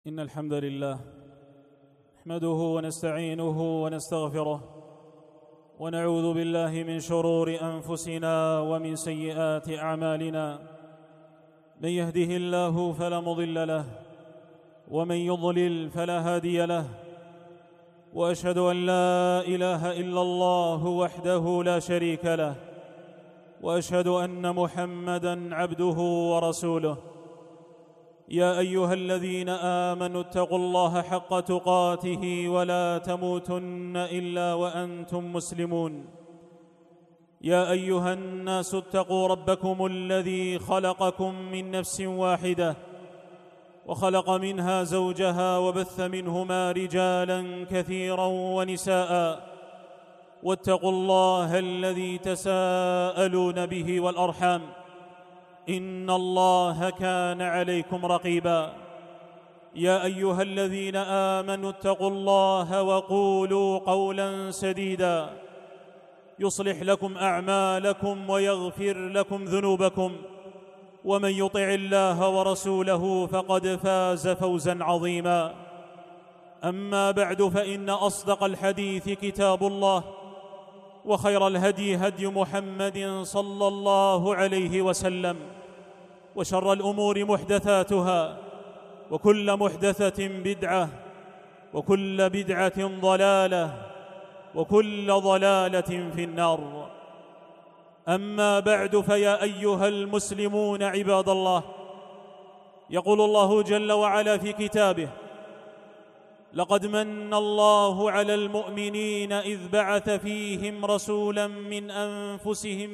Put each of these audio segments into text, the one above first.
إن الحمد لله نحمده ونستعينه ونستغفره ونعوذ بالله من شرور أنفسنا ومن سيئات أعمالنا. من يهده الله فلا مضل له ومن يضلل فلا هادي له، وأشهد أن لا إله إلا الله وحده لا شريك له، وأشهد أن محمدًا عبده ورسوله. يا أيها الذين آمنوا اتقوا الله حق تقاته ولا تموتن إلا وأنتم مسلمون. يا أيها الناس اتقوا ربكم الذي خلقكم من نفس واحدة وخلق منها زوجها وبث منهما رجالا كثيرا ونساء، واتقوا الله الذي تساءلون به والأرحام، إن الله كان عليكم رقيبا. يا أيها الذين آمنوا اتقوا الله وقولوا قولا سديدا يصلح لكم أعمالكم ويغفر لكم ذنوبكم، ومن يطع الله ورسوله فقد فاز فوزا عظيما. أما بعد، فإن أصدق الحديث كتاب الله، وخير الهدي هدي محمد صلى الله عليه وسلم، وشر الأمور محدثاتها، وكل محدثة بدعة، وكل بدعة ضلالة، وكل ضلالة في النار. أما بعد، فيا أيها المسلمون عباد الله، يقول الله جل وعلا في كتابه: لقد من الله على المؤمنين إذ بعث فيهم رسولا من أنفسهم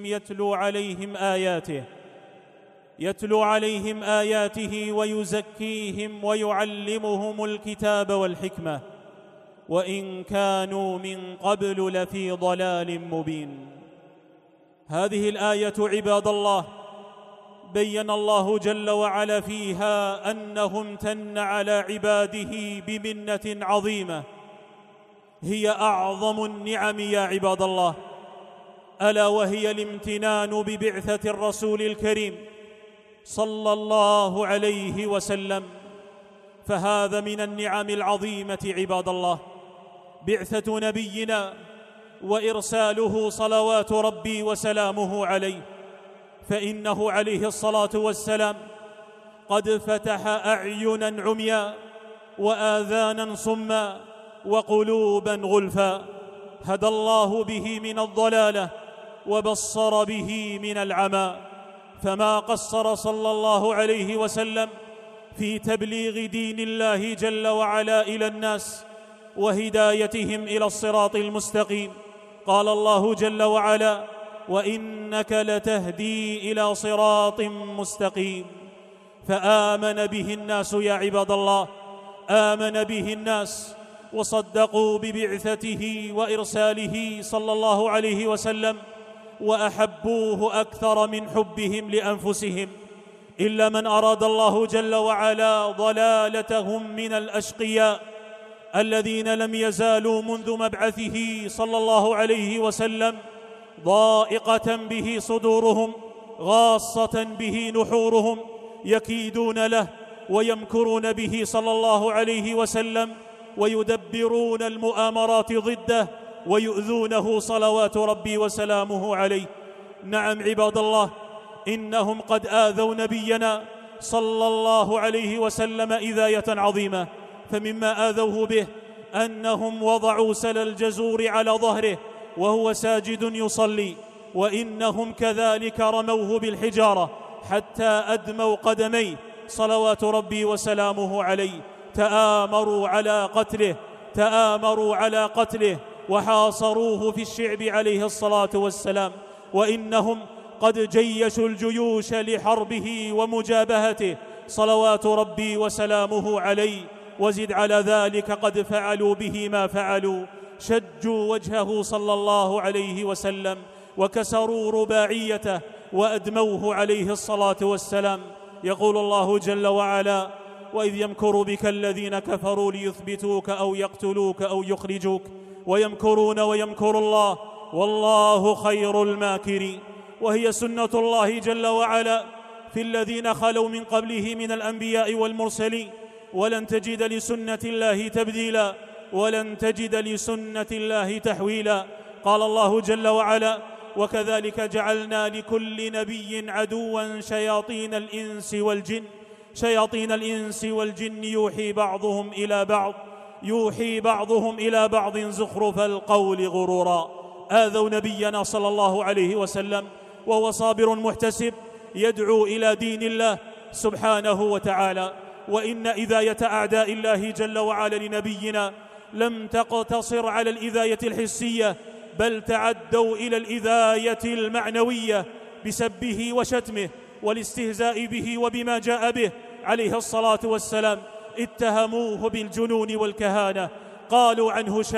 يتلو عليهم آياته ويزكيهم ويعلمهم الكتاب والحكمة، وإن كانوا من قبل لفي ضلال مبين. هذه الآية عباد الله بين الله جل وعلا فيها أنه امتن على عباده بمنة عظيمة هي أعظم النعم يا عباد الله، ألا وهي الامتنان ببعثة الرسول الكريم صلى الله عليه وسلم. فهذا من النعم العظيمة عباد الله، بعثة نبينا وإرساله صلوات ربي وسلامه عليه، فإنه عليه الصلاة والسلام قد فتح أعينا عميا وآذانا صما وقلوبا غلفا، هدى الله به من الضلالة وبصر به من العمى، فما قصر صلى الله عليه وسلم في تبليغ دين الله جل وعلا إلى الناس وهدايتهم إلى الصراط المستقيم. قال الله جل وعلا: وإنك لتهدي إلى صراط مستقيم. فآمن به الناس يا عباد الله، آمن به الناس وصدقوا ببعثته وإرساله صلى الله عليه وسلم، وأحبوه أكثر من حبهم لأنفسهم، إلا من أراد الله جل وعلا ضلالتهم من الأشقياء الذين لم يزالوا منذ مبعثه صلى الله عليه وسلم ضائقة به صدورهم، غاصة به نحورهم، يكيدون له ويمكرون به صلى الله عليه وسلم، ويدبرون المؤامرات ضده، ويؤذونه صلوات ربي وسلامه عليه. نعم عباد الله، إنهم قد آذوا نبينا صلى الله عليه وسلم إذاية عظيمة، فمما آذوه به أنهم وضعوا سل الجزور على ظهره وهو ساجد يصلي، وإنهم كذلك رموه بالحجارة حتى أدموا قدميه صلوات ربي وسلامه عليه. تآمروا على قتله وحاصروه في الشعب عليه الصلاة والسلام، وإنهم قد جيشوا الجيوش لحربه ومجابهته صلوات ربي وسلامه عليه. وزد على ذلك قد فعلوا به ما فعلوا، شجوا وجهه صلى الله عليه وسلم وكسروا رباعيته وأدموه عليه الصلاة والسلام. يقول الله جل وعلا: وإذ يمكر بك الذين كفروا ليثبتوك أو يقتلوك أو يخرجوك ويمكرون ويمكر الله والله خير الماكرين. وهي سنة الله جل وعلا في الذين خلوا من قبله من الأنبياء والمرسلين ولن تجد لسنة الله تبديلا ولن تجد لسنة الله تحويلا. قال الله جل وعلا: وكذلك جعلنا لكل نبي عدوا شياطين الإنس والجن يوحي بعضهم إلى بعض زخرف القول غرورا. آذوا نبينا صلى الله عليه وسلم وهو صابر محتسب يدعو إلى دين الله سبحانه وتعالى. وإن إذاية أعداء الله جل وعلا لنبينا لم تقتصر على الإذاية الحسية، بل تعدوا إلى الإذاية المعنوية بسبه وشتمه والاستهزاء به وبما جاء به عليه الصلاة والسلام. اتهموه بالجنون والكهانة، قالوا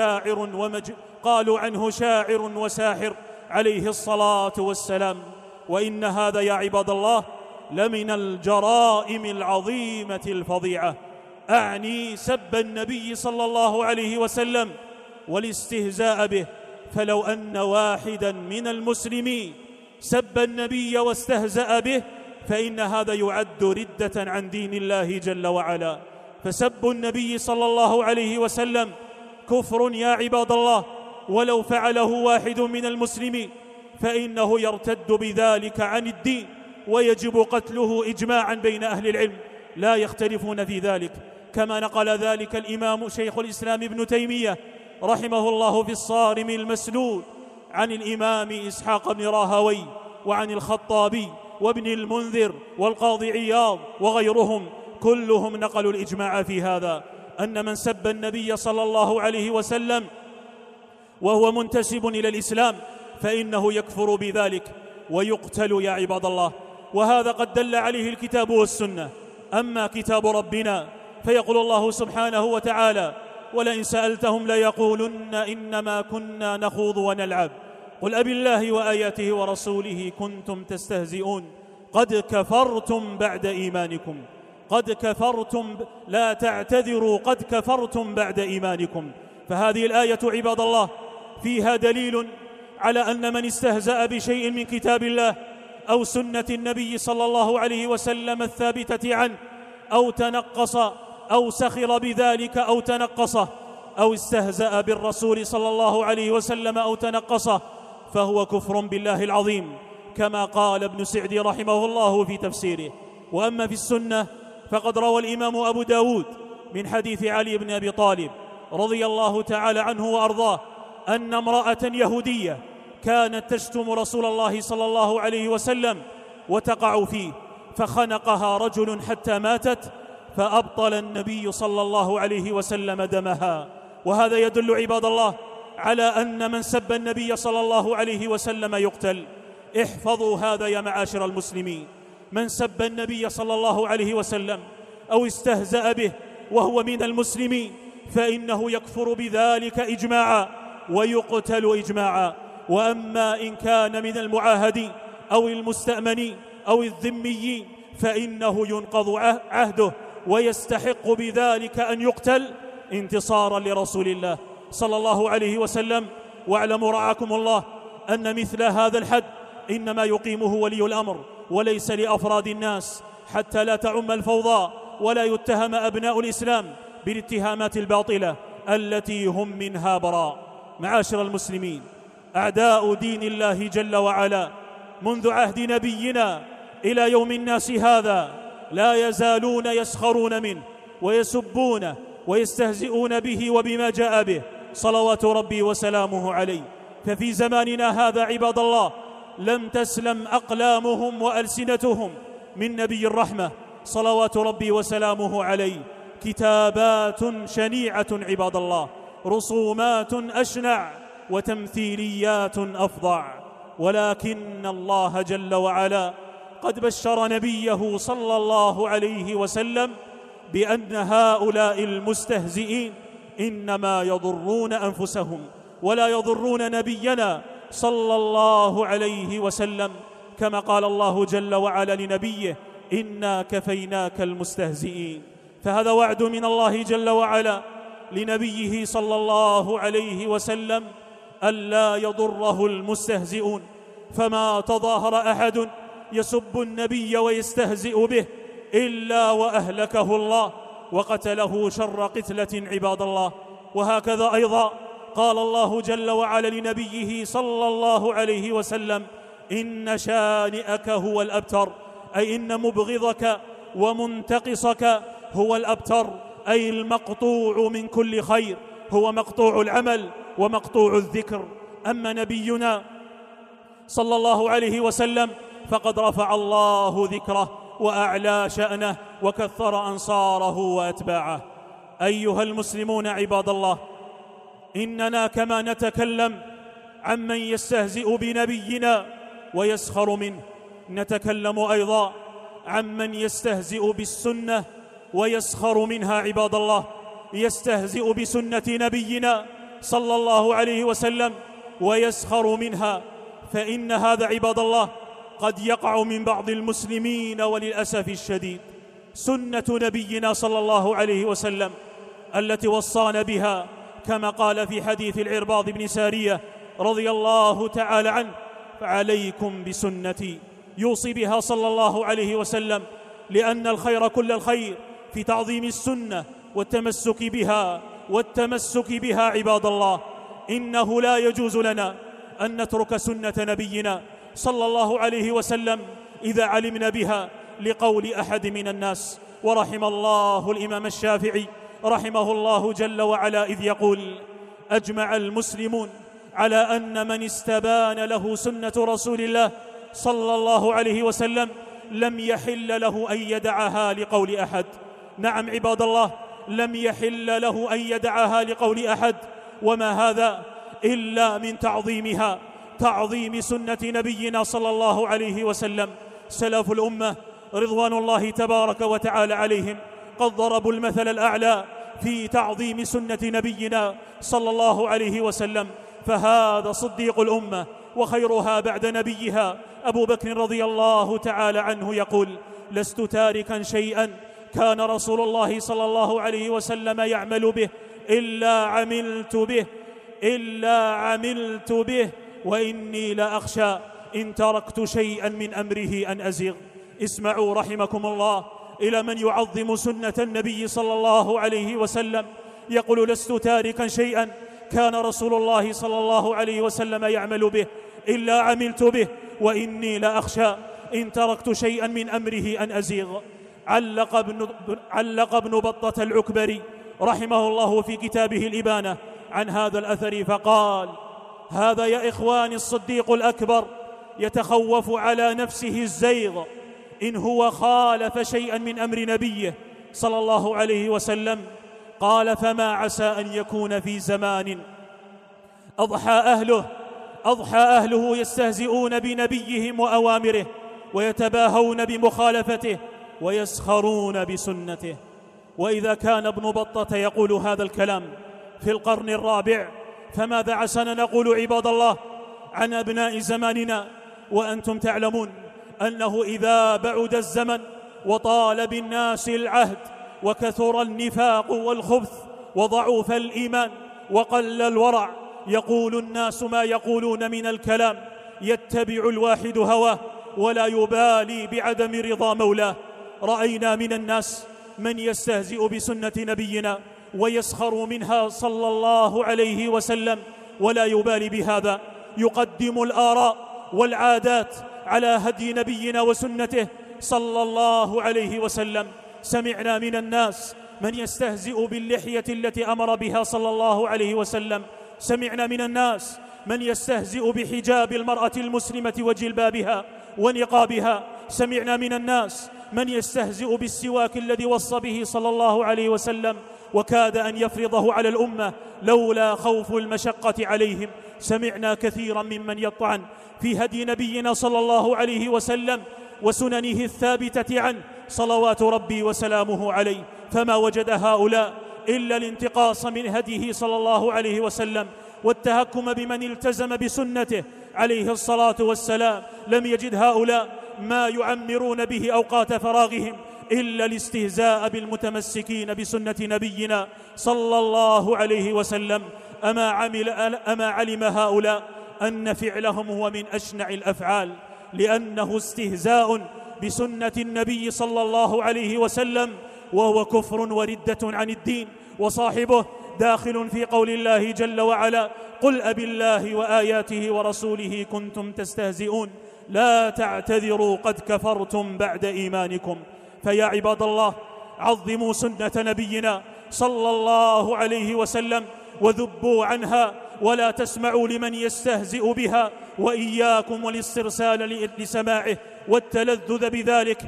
عنه شاعر وساحر عليه الصلاة والسلام. وإن هذا يا عباد الله لمن الجرائم العظيمة الفظيعة، أعني سب النبي صلى الله عليه وسلم والاستهزاء به. فلو أن واحدا من المسلمين سب النبي واستهزأ به فإن هذا يعد ردة عن دين الله جل وعلا. فسب النبي صلى الله عليه وسلم كفر يا عباد الله، ولو فعله واحد من المسلمين فإنه يرتد بذلك عن الدين، ويجب قتله إجماعا بين أهل العلم، لا يختلفون في ذلك، كما نقل ذلك الإمام شيخ الإسلام ابن تيمية رحمه الله في الصارم المسلول عن الإمام إسحاق بن راهوي وعن الخطابي وابن المنذر والقاضي عياض وغيرهم، كلهم نقلوا الإجماع في هذا، أن من سب النبي صلى الله عليه وسلم وهو منتسب إلى الإسلام فإنه يكفر بذلك ويقتل يا عباد الله. وهذا قد دل عليه الكتاب والسنة. أما كتاب ربنا فيقول الله سبحانه وتعالى: ولئن سألتهم ليقولن إنما كنا نخوض ونلعب قل أبالله وآياته ورسوله كنتم تستهزئون قد كفرتم بعد إيمانكم لا تعتذروا قد كفرتم بعد إيمانكم. فهذه الآية عباد الله فيها دليل على أن من استهزأ بشيء من كتاب الله أو سنة النبي صلى الله عليه وسلم الثابتة عنه أو تنقص أو سخر بذلك أو تنقصه أو استهزأ بالرسول صلى الله عليه وسلم أو تنقصه فهو كفر بالله العظيم، كما قال ابن سعدي رحمه الله في تفسيره. وأما في السنة فقد روى الإمام أبو داود من حديث علي بن أبي طالب رضي الله تعالى عنه وأرضاه أن امرأة يهودية كانت تشتم رسول الله صلى الله عليه وسلم وتقع فيه، فخنقها رجل حتى ماتت، فأبطل النبي صلى الله عليه وسلم دمها. وهذا يدل عباد الله على أن من سب النبي صلى الله عليه وسلم يقتل. احفظوا هذا يا معاشر المسلمين: من سب النبي صلى الله عليه وسلم أو استهزأ به وهو من المسلمين فإنه يكفر بذلك إجماعا ويقتل إجماعا. وأما إن كان من المعاهدين أو المستأمنين أو الذميين فإنه ينقض عهده ويستحق بذلك أن يقتل انتصارا لرسول الله صلى الله عليه وسلم. واعلموا رعاكم الله أن مثل هذا الحد إنما يقيمه ولي الأمر وليس لأفراد الناس، حتى لا تعم الفوضى ولا يتهم أبناء الإسلام بالاتهامات الباطلة التي هم منها براء. معاشر المسلمين، أعداء دين الله جل وعلا منذ عهد نبينا إلى يوم الناس هذا لا يزالون يسخرون منه ويسبونه ويستهزئون به وبما جاء به صلوات ربي وسلامه عليه. ففي زماننا هذا عباد الله لم تسلم أقلامهم وألسنتهم من نبي الرحمة صلوات ربي وسلامه عليه. كتابات شنيعة عباد الله، رسومات أشنع، وتمثيليات أفظع، ولكن الله جل وعلا قد بشر نبيه صلى الله عليه وسلم بأن هؤلاء المستهزئين إنما يضرون أنفسهم ولا يضرون نبينا صلى الله عليه وسلم، كما قال الله جل وعلا لنبيه: إنا كفيناك المستهزئين. فهذا وعد من الله جل وعلا لنبيه صلى الله عليه وسلم ألا يضره المستهزئون. فما تظاهر أحد يسب النبي ويستهزئ به إلا وأهلكه الله وقتله شر قتلة عباد الله. وهكذا أيضا قال الله جل وعلا لنبيه صلى الله عليه وسلم: إن شانئك هو الأبتر، أي إن مبغضك ومنتقصك هو الأبتر، أي المقطوع من كل خير، هو مقطوع العمل ومقطوع الذكر. أما نبينا صلى الله عليه وسلم فقد رفع الله ذكره وأعلى شأنه وكثر أنصاره وأتباعه. أيها المسلمون عباد الله، إننا كما نتكلم عمن يستهزئ بنبينا ويسخر منه، نتكلم أيضا عمن يستهزئ بالسنة ويسخر منها. عباد الله، يستهزئ بسنة نبينا صلى الله عليه وسلم ويسخر منها، فإن هذا عباد الله قد يقع من بعض المسلمين وللأسف الشديد. سنة نبينا صلى الله عليه وسلم التي وصانا بها كما قال في حديث العرباض بن سارية رضي الله تعالى عنه: فعليكم بسنتي، يوصي بها صلى الله عليه وسلم، لأن الخير كل الخير في تعظيم السنة والتمسك بها عباد الله. إنه لا يجوز لنا أن نترك سنة نبينا صلى الله عليه وسلم إذا علمنا بها لقول أحد من الناس. ورحم الله الإمام الشافعي رحمه الله جل وعلا إذ يقول: أجمع المسلمون على أن من استبان له سنة رسول الله صلى الله عليه وسلم لم يحل له أن يدعها لقول أحد. نعم عباد الله، لم يحل له أن يدعها لقول أحد، وما هذا إلا من تعظيم سنة نبينا صلى الله عليه وسلم. سلف الأمة رضوان الله تبارك وتعالى عليهم قد ضربوا المثل الأعلى في تعظيم سنة نبينا صلى الله عليه وسلم. فهذا صديق الأمة وخيرها بعد نبيها أبو بكر رضي الله تعالى عنه يقول: لست تاركا شيئا كان رسول الله صلى الله عليه وسلم يعمل به إلا عملت به وإني لأخشى إن تركت شيئا من أمره أن أزغ. اسمعوا رحمكم الله إلى من يعظم سنة النبي صلى الله عليه وسلم يقول: لست تاركا شيئا كان رسول الله صلى الله عليه وسلم يعمل به إلا عملت به وإني لأخشى إن تركت شيئا من أمره أن أزيغ. علق ابن بطة العكبري رحمه الله في كتابه الإبانة عن هذا الأثر فقال: هذا يا إخواني الصديق الأكبر يتخوف على نفسه الزيغ إن هو خالف شيئا من أمر نبيه صلى الله عليه وسلم. قال: فما عسى أن يكون في زمان أضحى أهله يستهزئون بنبيهم وأوامره ويتباهون بمخالفته ويسخرون بسنته. وإذا كان ابن بطة يقول هذا الكلام في القرن الرابع، فماذا عسانا نقول عباد الله عن أبناء زماننا؟ وأنتم تعلمون أنه إذا بعد الزمن وطال بالناس العهد وكثر النفاق والخبث وضعف الإيمان وقل الورع، يقول الناس ما يقولون من الكلام، يتبع الواحد هواه ولا يبالي بعدم رضا مولاه. رأينا من الناس من يستهزئ بسنة نبينا ويسخر منها صلى الله عليه وسلم ولا يبالي بهذا، يقدم الآراء والعادات على هدي نبينا وسنته صلى الله عليه وسلم. سمعنا من الناس من يستهزئ باللحية التي أمر بها صلى الله عليه وسلم، سمعنا من الناس من يستهزئ بحجاب المرأة المسلمة وجلبابها ونقابها، سمعنا من الناس من يستهزئ بالسواك الذي وصى به صلى الله عليه وسلم وكاد أن يفرضه على الأمة لولا خوف المشقة عليهم. سمعنا كثيرا ممن يطعن في هدي نبينا صلى الله عليه وسلم وسننه الثابتة عنه صلوات ربي وسلامه عليه، فما وجد هؤلاء إلا الانتقاص من هديه صلى الله عليه وسلم والتهكم بمن التزم بسنته عليه الصلاة والسلام. لم يجد هؤلاء ما يعمرون به أوقات فراغهم إلا الاستهزاء بالمتمسكين بسنة نبينا صلى الله عليه وسلم. أما علم هؤلاء أن فعلهم هو من أشنع الأفعال، لأنه استهزاء بسنة النبي صلى الله عليه وسلم وهو كفر وردة عن الدين، وصاحبه داخل في قول الله جل وعلا: قل أبالله وآياته ورسوله كنتم تستهزئون لا تعتذروا قد كفرتم بعد إيمانكم. فيا عباد الله، عظموا سنة نبينا صلى الله عليه وسلم وذبوا عنها، ولا تسمعوا لمن يستهزئ بها، وإياكم والاسترسال لسماعه والتلذذ بذلك،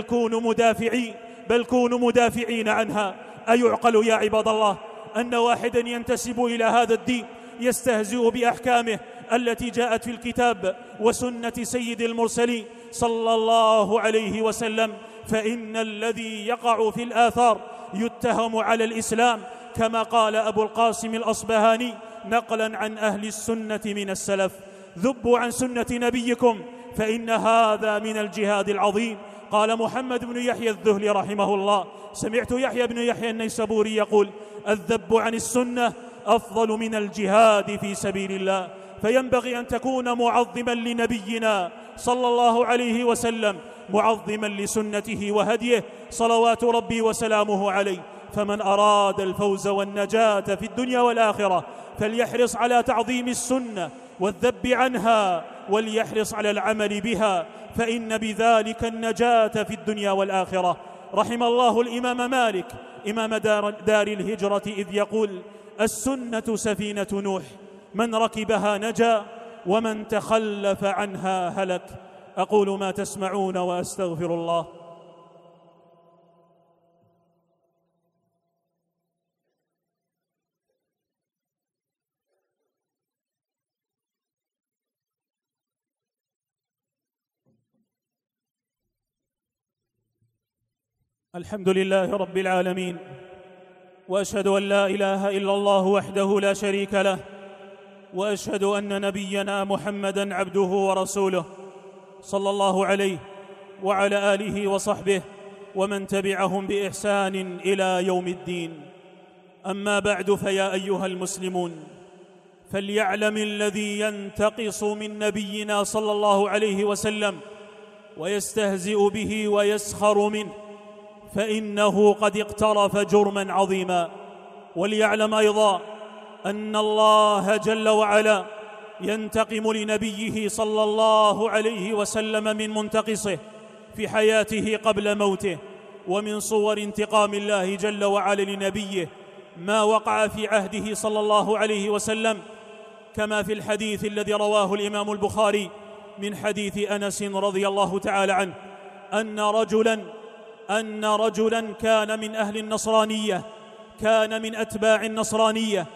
بل كونوا مدافعين عنها. أيعقل يا عباد الله أن واحدا ينتسب إلى هذا الدين يستهزئ بأحكامه التي جاءت في الكتاب وسنة سيد المرسلين صلى الله عليه وسلم؟ فإن الذي يقع في الآثار يتهم على الإسلام، كما قال أبو القاسم الأصبهاني نقلا عن أهل السنة من السلف: ذبوا عن سنة نبيكم فإن هذا من الجهاد العظيم. قال محمد بن يحيى الذهلي رحمه الله: سمعت يحيى بن يحيى النيسابوري يقول: الذب عن السنة أفضل من الجهاد في سبيل الله. فينبغي أن تكون معظما لنبينا صلى الله عليه وسلم، معظما لسنته وهديه صلوات ربي وسلامه عليه. فمن أراد الفوز والنجاة في الدنيا والآخرة فليحرص على تعظيم السنة والذب عنها، وليحرص على العمل بها، فإن بذلك النجاة في الدنيا والآخرة. رحم الله الإمام مالك إمام دار الهجرة إذ يقول: السنة سفينة نوح، من ركبها نجا ومن تخلف عنها هلك. أقول ما تسمعون وأستغفر الله. الحمد لله رب العالمين، وأشهد أن لا إله إلا الله وحده لا شريك له، وأشهد أن نبينا محمدًا عبده ورسوله صلى الله عليه وعلى آله وصحبه ومن تبعهم بإحسان إلى يوم الدين. أما بعد، فيا أيها المسلمون، فليعلم الذي ينتقص من نبينا صلى الله عليه وسلم ويستهزئ به ويسخر منه فإنه قد اقترف جرما عظيما. وليعلم أيضا أن الله جل وعلا ينتقم لنبيه صلى الله عليه وسلم من منتقصه في حياته قبل موته. ومن صور انتقام الله جل وعلا لنبيه ما وقع في عهده صلى الله عليه وسلم، كما في الحديث الذي رواه الإمام البخاري من حديث أنس رضي الله تعالى عنه أن رجلا كان من أهل النصرانية، كان من أتباع النصرانية،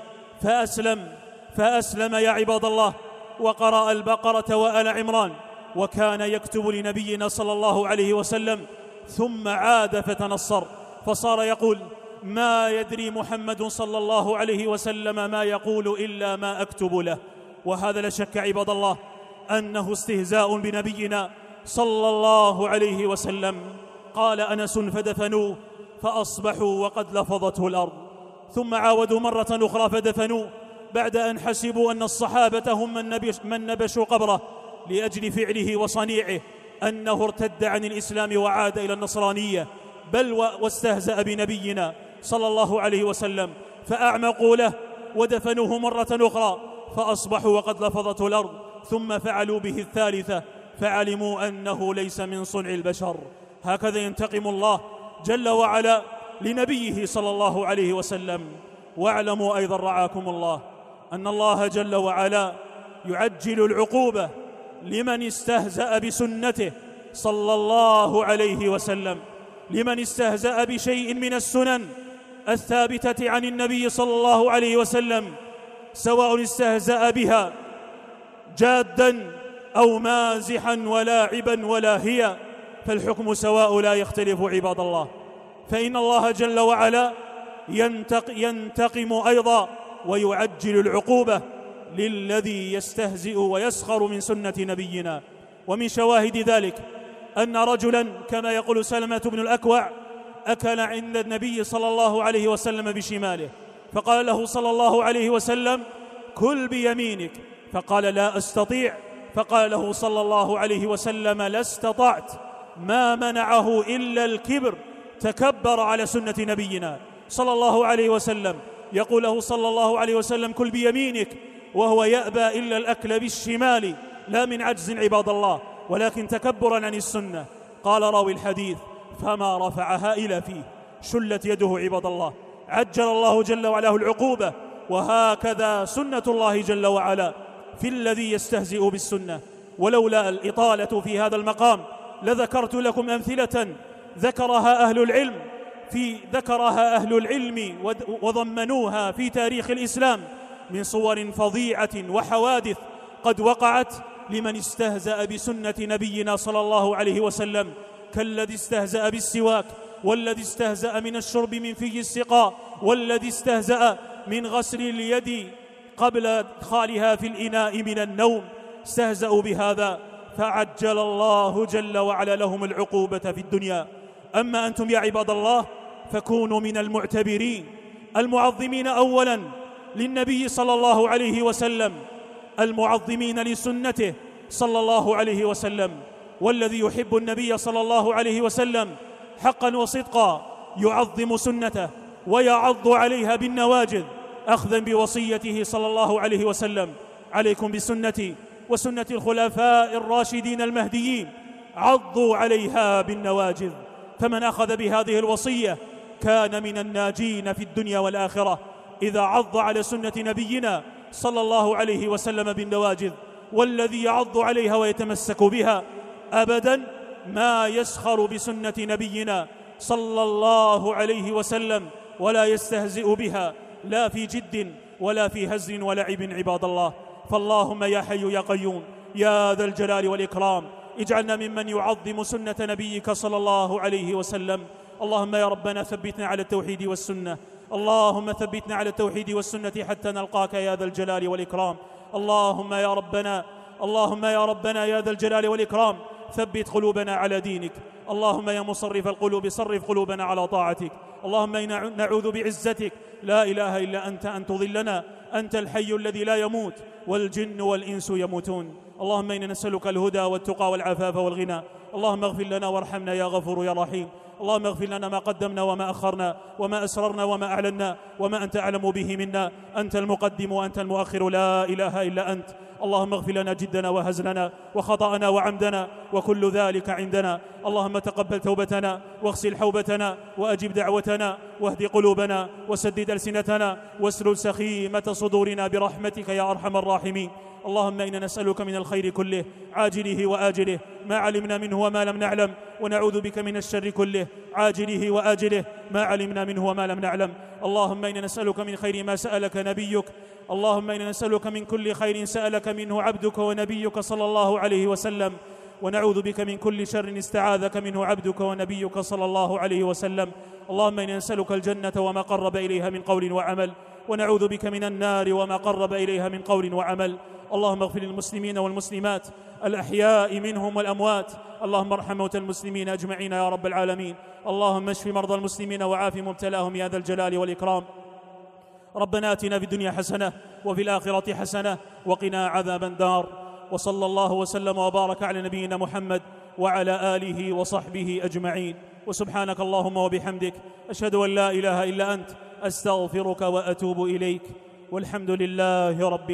فأسلم يا عباد الله، وقرأ البقرة وآل عمران، وكان يكتب لنبينا صلى الله عليه وسلم، ثم عاد فتنصر، فصار يقول: ما يدري محمد صلى الله عليه وسلم ما يقول إلا ما أكتب له. وهذا لا شك عباد الله أنه استهزاء بنبينا صلى الله عليه وسلم. قال أنس: فدفنوه فأصبحوا وقد لفظته الأرض، ثم عاودوا مرة أخرى فدفنوه، بعد أن حسبوا أن الصحابة هم من نبشوا قبره لأجل فعله وصنيعه، أنه ارتد عن الإسلام وعاد إلى النصرانية، بل واستهزأ بنبينا صلى الله عليه وسلم، فأعمقوا له ودفنوه مرة أخرى فأصبحوا وقد لفظته الأرض، ثم فعلوا به الثالثة فعلموا أنه ليس من صنع البشر. هكذا ينتقم الله جل وعلا لنبيه صلى الله عليه وسلم. واعلموا أيضا رعاكم الله أن الله جل وعلا يعجل العقوبة لمن استهزأ بسنته صلى الله عليه وسلم، لمن استهزأ بشيء من السنن الثابتة عن النبي صلى الله عليه وسلم، سواء استهزأ بها جادا أو مازحا ولاعبا ولاهيا، فالحكم سواء لا يختلف عباد الله. فإن الله جل وعلا ينتقم أيضا ويعجل العقوبة للذي يستهزئ ويسخر من سنة نبينا. ومن شواهد ذلك أن رجلا كما يقول سلمة بن الأكوع أكل عند النبي صلى الله عليه وسلم بشماله، فقال له صلى الله عليه وسلم: كل بيمينك، فقال: لا أستطيع، فقال له صلى الله عليه وسلم: لا استطعت، ما منعه إلا الكبر، تكبر على سنة نبينا صلى الله عليه وسلم، يقول له صلى الله عليه وسلم: كل بيمينك، وهو يأبى إلا الأكل بالشمال، لا من عجز عباد الله، ولكن تكبرا عن السنة. قال راوي الحديث: فما رفعها إلى فيه، شلت يده عباد الله، عجل الله جل وعلا العقوبة. وهكذا سنة الله جل وعلا في الذي يستهزئ بالسنة. ولولا الإطالة في هذا المقام لذكرت لكم أمثلة ذكرها أهل العلم وضمنوها في تاريخ الإسلام من صور فظيعة وحوادث قد وقعت لمن استهزأ بسنة نبينا صلى الله عليه وسلم، كالذي استهزأ بالسواك، والذي استهزأ من الشرب من في السقاء، والذي استهزأ من غسل اليد قبل إدخالها في الإناء من النوم. استهزأوا بهذا فعجل الله جل وعلا لهم العقوبة في الدنيا. أما أنتم يا عباد الله فكونوا من المعتبرين المعظمين أولا للنبي صلى الله عليه وسلم، المعظمين لسنته صلى الله عليه وسلم. والذي يحب النبي صلى الله عليه وسلم حقا وصدقا يعظم سنته ويعض عليها بالنواجذ أخذا بوصيته صلى الله عليه وسلم: عليكم بسنتي وسنة الخلفاء الراشدين المهديين، عضوا عليها بالنواجذ. فمن أخذ بهذه الوصية كان من الناجين في الدنيا والآخرة، إذا عض على سنة نبينا صلى الله عليه وسلم بالنواجذ. والذي يعض عليها ويتمسك بها أبدا ما يسخر بسنة نبينا صلى الله عليه وسلم ولا يستهزئ بها، لا في جد ولا في هزل ولعب عباد الله. فاللهم يا حي يا قيوم يا ذا الجلال والإكرام اجعلنا ممن يعظم سنة نبيك صلى الله عليه وسلم. اللهم يا ربنا ثبتنا على التوحيد والسنة، اللهم ثبتنا على التوحيد والسنة حتى نلقاك يا ذا الجلال والإكرام. اللهم يا ربنا يا ذا الجلال والإكرام ثبت قلوبنا على دينك. اللهم يا مصرف القلوب صرف قلوبنا على طاعتك. اللهم إنا نعوذ بعزتك لا إله إلا أنت أن تضلنا، أنت الحي الذي لا يموت والجن والإنس يموتون. اللهم إنا نسألك الهدى والتقى والعفاف والغنى. اللهم اغفر لنا وارحمنا يا غفور يا رحيم. اللهم اغفر لنا ما قدمنا وما أخرنا وما أسررنا وما أعلنا وما أنت أعلم به منا، أنت المقدم وأنت المؤخر، لا إله إلا أنت. اللهم اغفر لنا جدنا وهزلنا وخطأنا وعمدنا وكل ذلك عندنا. اللهم تقبل توبتنا واغسل حوبتنا وأجب دعوتنا واهد قلوبنا وسدد ألسنتنا واسلل سخيمة صدورنا برحمتك يا أرحم الراحمين. اللهم إنا نسألك من الخير كله عاجله وآجله ما علمنا منه وما لم نعلم، ونعوذ بك من الشر كله عاجله وآجله ما علمنا منه وما لم نعلم. اللهم إنا نسألك من خير ما سألك نبيك، اللهم إنا نسألك من كل خير سألك منه عبدك ونبيك صلى الله عليه وسلم، ونعوذ بك من كل شر استعاذك منه عبدك ونبيك صلى الله عليه وسلم. اللهم إنا نسألك الجنة وما قرب إليها من قول وعمل، ونعوذ بك من النار وما قرب إليها من قول وعمل. اللهم اغفر للمسلمين والمسلمات الأحياء منهم والأموات، اللهم ارحم موتى المسلمين أجمعين يا رب العالمين. اللهم اشف مرضى المسلمين وعاف مبتلاهم يا ذا الجلال والإكرام. ربنا آتنا في الدنيا حسنة وفي الآخرة حسنة وقنا عذاب النار. وصلى الله وسلم وبارك على نبينا محمد وعلى آله وصحبه أجمعين. وسبحانك اللهم وبحمدك أشهد أن لا إله إلا أنت أستغفرك وأتوب إليك، والحمد لله رب